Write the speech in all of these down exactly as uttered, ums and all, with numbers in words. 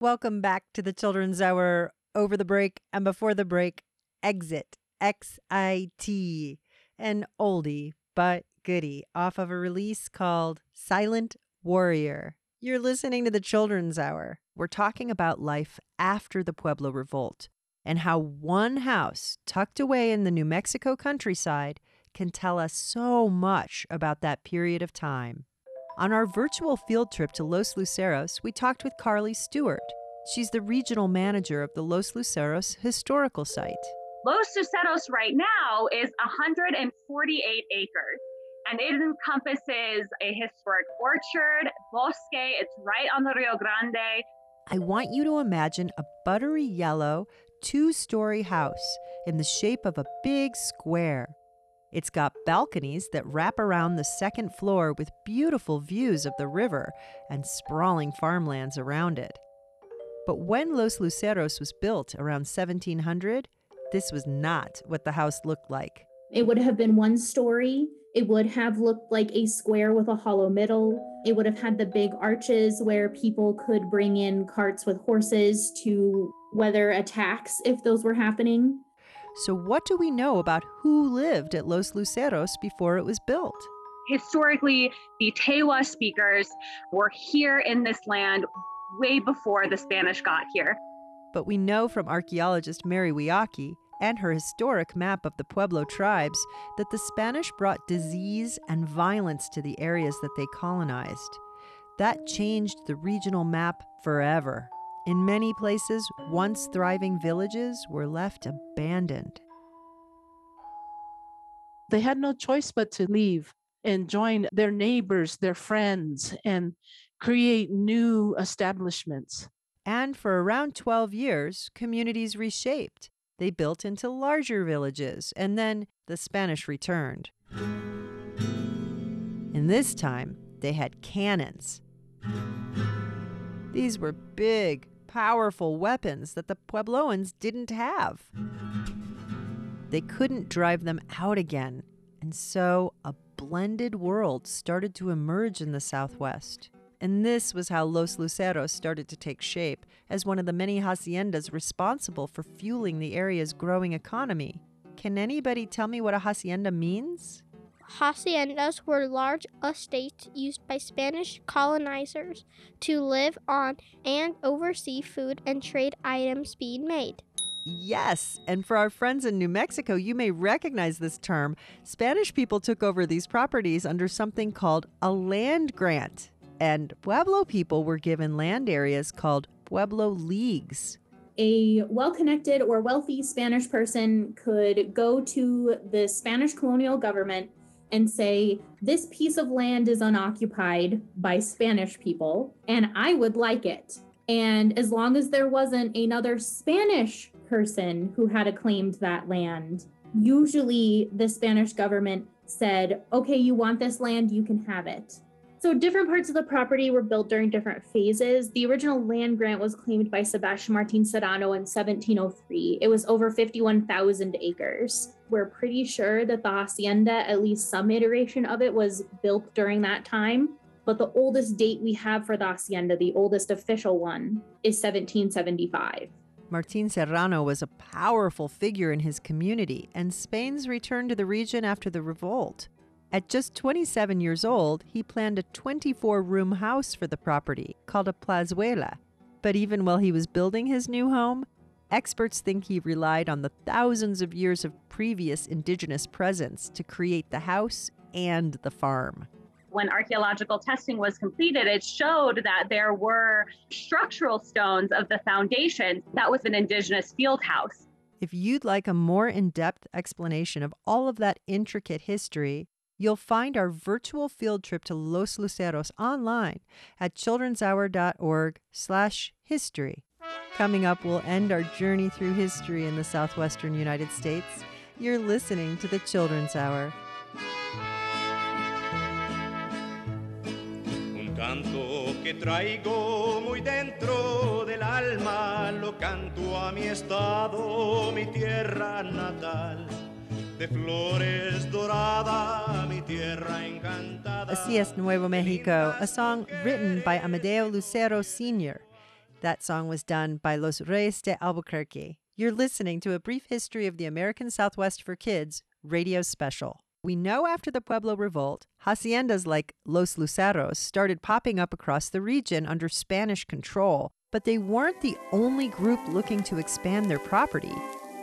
Welcome back to the Children's Hour. Over the break and before the break, Exit, X I T, an oldie but goodie off of a release called Silent Warrior. You're listening to the Children's Hour. We're talking about life after the Pueblo Revolt and how one house tucked away in the New Mexico countryside can tell us so much about that period of time. On our virtual field trip to Los Luceros, we talked with Carly Stewart. She's the regional manager of the Los Luceros Historical Site. Los Luceros right now is one hundred forty-eight acres, and it encompasses a historic orchard, bosque. It's right on the Rio Grande. I want you to imagine a buttery yellow, two-story house in the shape of a big square. It's got balconies that wrap around the second floor with beautiful views of the river and sprawling farmlands around it. But when Los Luceros was built around seventeen hundred, this was not what the house looked like. It would have been one story. It would have looked like a square with a hollow middle. It would have had the big arches where people could bring in carts with horses to weather attacks if those were happening. So what do we know about who lived at Los Luceros before it was built? Historically, the Tewa speakers were here in this land way before the Spanish got here. But we know from archaeologist Mary Wiaki and her historic map of the Pueblo tribes that the Spanish brought disease and violence to the areas that they colonized. That changed the regional map forever. In many places, once thriving villages were left abandoned. They had no choice but to leave and join their neighbors, their friends, and create new establishments. And for around twelve years, communities reshaped. They built into larger villages, and then the Spanish returned. And this time, they had cannons. These were big, powerful weapons that the Puebloans didn't have. They couldn't drive them out again, and so a blended world started to emerge in the Southwest. And this was how Los Luceros started to take shape as one of the many haciendas responsible for fueling the area's growing economy. Can anybody tell me what a hacienda means? Haciendas were large estates used by Spanish colonizers to live on and oversee food and trade items being made. Yes, and for our friends in New Mexico, you may recognize this term. Spanish people took over these properties under something called a land grant. And Pueblo people were given land areas called Pueblo Leagues. A well-connected or wealthy Spanish person could go to the Spanish colonial government and say, this piece of land is unoccupied by Spanish people, and I would like it. And as long as there wasn't another Spanish person who had claimed that land, usually the Spanish government said, okay, you want this land, you can have it. So different parts of the property were built during different phases. The original land grant was claimed by Sebastian Martin Serrano in seventeen oh three. It was over fifty-one thousand acres. We're pretty sure that the hacienda, at least some iteration of it, was built during that time. But the oldest date we have for the hacienda, the oldest official one, is seventeen seventy-five. Martin Serrano was a powerful figure in his community, and Spain's return to the region after the revolt. At just twenty-seven years old, he planned a twenty-four room house for the property called a plazuela. But even while he was building his new home, experts think he relied on the thousands of years of previous indigenous presence to create the house and the farm. When archaeological testing was completed, it showed that there were structural stones of the foundation. That was an indigenous field house. If you'd like a more in-depth explanation of all of that intricate history, you'll find our virtual field trip to Los Luceros online at childrenshour.org slash history. Coming up, we'll end our journey through history in the southwestern United States. You're listening to the Children's Hour. Un canto que traigo muy dentro del alma, lo canto a mi estado, mi tierra natal. De flores dorada, mi tierra encantada. Así es Nuevo Mexico, a song written by Amadeo Lucero Senior That song was done by Los Reyes de Albuquerque. You're listening to A Brief History of the American Southwest for Kids radio special. We know after the Pueblo Revolt, haciendas like Los Luceros started popping up across the region under Spanish control, but they weren't the only group looking to expand their property.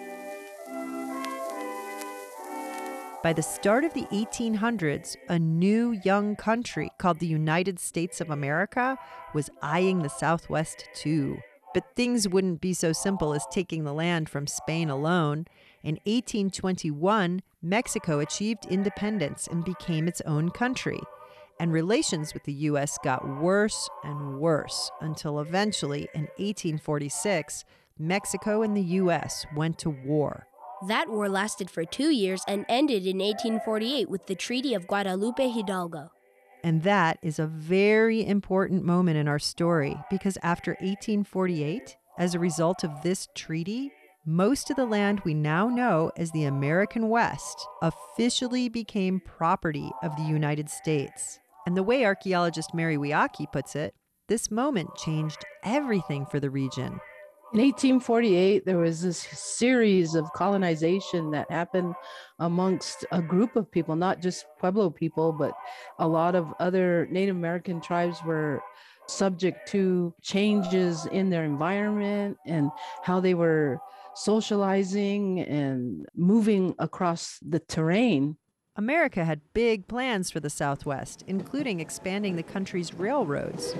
By the start of the eighteen hundreds, a new young country called the United States of America was eyeing the Southwest too. But things wouldn't be so simple as taking the land from Spain alone. In eighteen twenty-one, Mexico achieved independence and became its own country. And relations with the U S got worse and worse until eventually, in eighteen forty-six, Mexico and the U S went to war. That war lasted for two years and ended in eighteen forty-eight with the Treaty of Guadalupe Hidalgo. And that is a very important moment in our story because after eighteen forty-eight, as a result of this treaty, most of the land we now know as the American West officially became property of the United States. And the way archaeologist Mary Wiaki puts it, this moment changed everything for the region. In eighteen forty-eight, there was this series of colonization that happened amongst a group of people, not just Pueblo people, but a lot of other Native American tribes were subject to changes in their environment and how they were socializing and moving across the terrain. America had big plans for the Southwest, including expanding the country's railroads.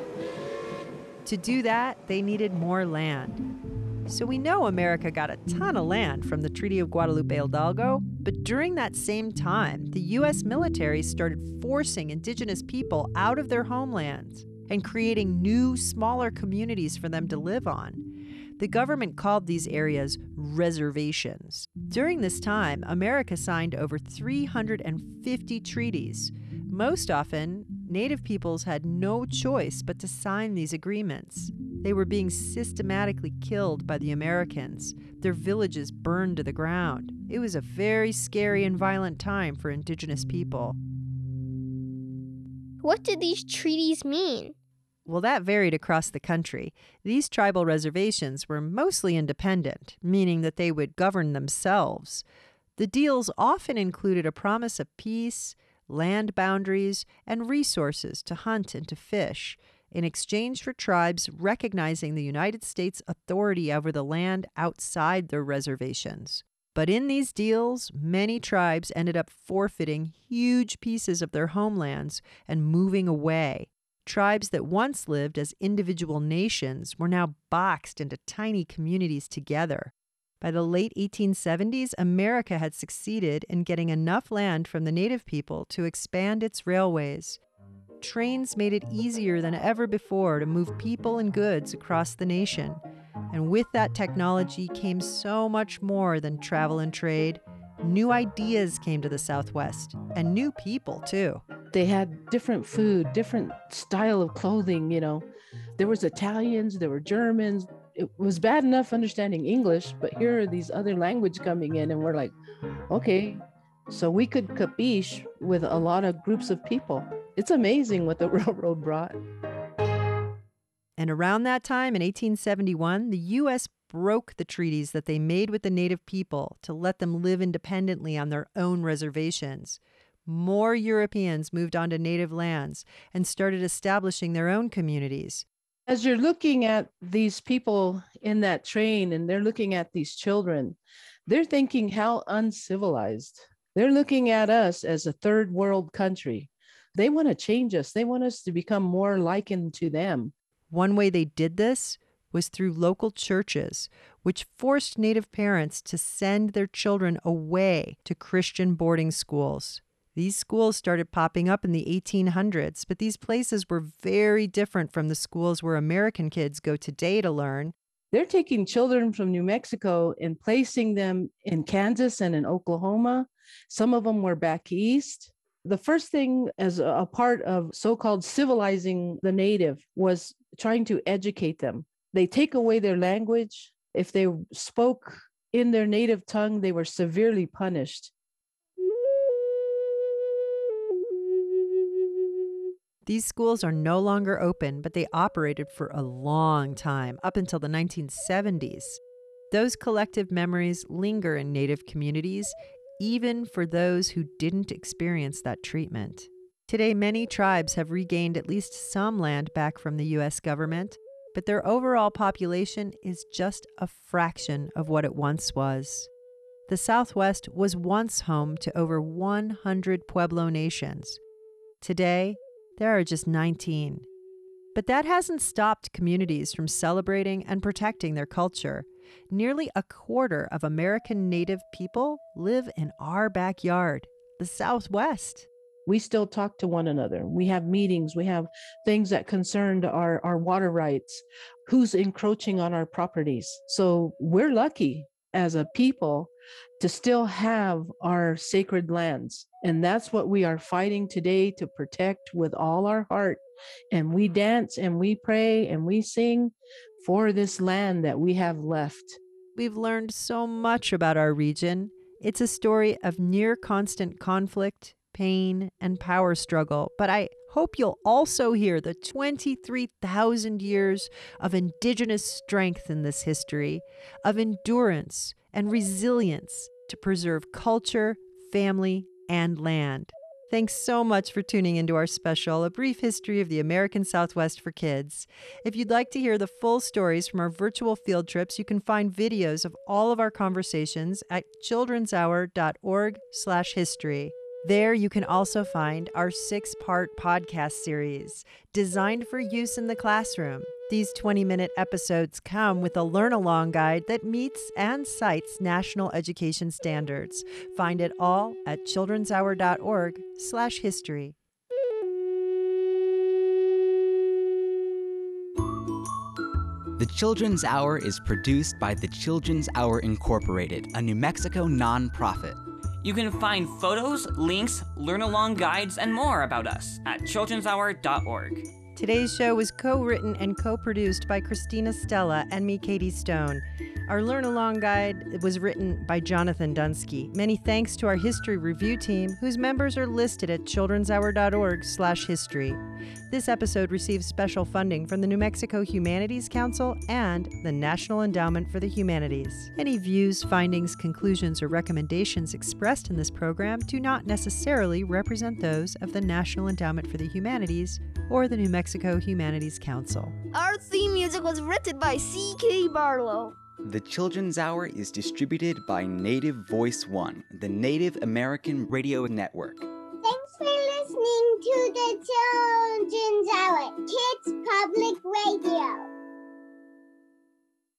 To do that, they needed more land. So we know America got a ton of land from the Treaty of Guadalupe Hidalgo, but during that same time, the U S military started forcing indigenous people out of their homelands and creating new, smaller communities for them to live on. The government called these areas reservations. During this time, America signed over three hundred fifty treaties. Most often, Native peoples had no choice but to sign these agreements. They were being systematically killed by the Americans, their villages burned to the ground. It was a very scary and violent time for indigenous people. What did these treaties mean? Well, that varied across the country. These tribal reservations were mostly independent, meaning that they would govern themselves. The deals often included a promise of peace, land boundaries, and resources to hunt and to fish, in exchange for tribes recognizing the United States' authority over the land outside their reservations. But in these deals, many tribes ended up forfeiting huge pieces of their homelands and moving away. Tribes that once lived as individual nations were now boxed into tiny communities together. By the late eighteen seventies, America had succeeded in getting enough land from the Native people to expand its railways. Trains made it easier than ever before to move people and goods across the nation. And with that technology came so much more than travel and trade. New ideas came to the Southwest, and new people, too. They had different food, different style of clothing, you know. There was Italians, there were Germans. It was bad enough understanding English, but here are these other language coming in, and we're like, okay, so we could capiche with a lot of groups of people. It's amazing what the railroad brought. And around that time, in eighteen seventy-one, the U S broke the treaties that they made with the Native people to let them live independently on their own reservations. More Europeans moved onto Native lands and started establishing their own communities. As you're looking at these people in that train and they're looking at these children, they're thinking how uncivilized. They're looking at us as a third world country. They want to change us. They want us to become more likened to them. One way they did this was through local churches, which forced Native parents to send their children away to Christian boarding schools. These schools started popping up in the eighteen hundreds, but these places were very different from the schools where American kids go today to learn. They're taking children from New Mexico and placing them in Kansas and in Oklahoma. Some of them were back east. The first thing as a part of so-called civilizing the Native was trying to educate them. They take away their language. If they spoke in their native tongue, they were severely punished. These schools are no longer open, but they operated for a long time, up until the nineteen seventies. Those collective memories linger in Native communities, even for those who didn't experience that treatment. Today, many tribes have regained at least some land back from the U S government, but their overall population is just a fraction of what it once was. The Southwest was once home to over one hundred Pueblo nations. Today, there are just nineteen. But that hasn't stopped communities from celebrating and protecting their culture. Nearly a quarter of American Native people live in our backyard, the Southwest. We still talk to one another. We have meetings. We have things that concerned our, our water rights, who's encroaching on our properties. So we're lucky as a people to still have our sacred lands. And that's what we are fighting today to protect with all our heart. And we dance and we pray and we sing for this land that we have left. We've learned so much about our region. It's a story of near constant conflict, pain, and power struggle. But I hope you'll also hear the twenty-three thousand years of indigenous strength in this history, of endurance and resilience to preserve culture, family, and land. Thanks so much for tuning into our special, A Brief History of the American Southwest for Kids. If you'd like to hear the full stories from our virtual field trips, you can find videos of all of our conversations at childrenshour.org slash history. There you can also find our six-part podcast series designed for use in the classroom. These twenty-minute episodes come with a learn-along guide that meets and cites national education standards. Find it all at childrenshour.org slash history. The Children's Hour is produced by the Children's Hour Incorporated, a New Mexico nonprofit. You can find photos, links, learn-along guides, and more about us at childrens hour dot org. Today's show was co-written and co-produced by Christina Stella and me, Katie Stone. Our Learn Along Guide was written by Jonathan Dunsky. Many thanks to our history review team, whose members are listed at childrenshour.org slash history. This episode receives special funding from the New Mexico Humanities Council and the National Endowment for the Humanities. Any views, findings, conclusions, or recommendations expressed in this program do not necessarily represent those of the National Endowment for the Humanities or the New Mexico Humanities Council. Our theme music was written by C K Barlow. The Children's Hour is distributed by Native Voice One, the Native American Radio Network. Thanks for listening to the Children's Hour, Kids Public Radio.